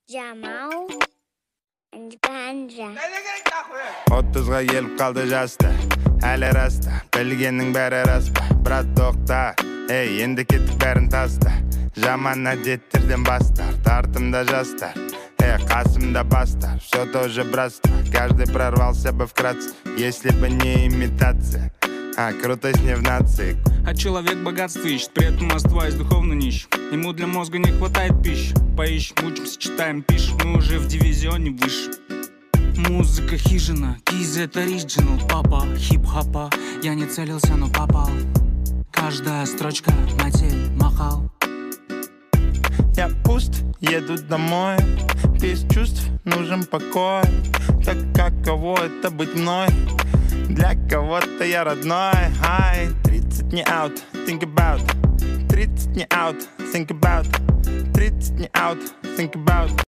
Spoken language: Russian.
Jamal and Panja. 30'ға келіп қалды жаста, әлі раста, білгеннің бәрі рас па? Брат тоқта, ей, енді кеттік бәрін таста. Жаман әдеттерден бастар, тартымда жастар, қасымда бастар. Все тоже братство, каждый прорвался бы вкратце, если бы не имитация. Крутость не в нации. А человек богатство ищет, при этом оставаясь духовно нищим. Ему для мозга не хватает пищи. Поищем, учимся, читаем, пишем, мы уже в дивизионе выше. Музыка хижина, KZ Original, папа, хип-хопа. Я не целился, но попал. Каждая строчка, мотель, махал. Я пуст, еду домой, без чувств, нужен покой. Так каково это быть мной? Для кого-то я родной. 30 не out, think about. 30 не out, think about. 30 не out, think about.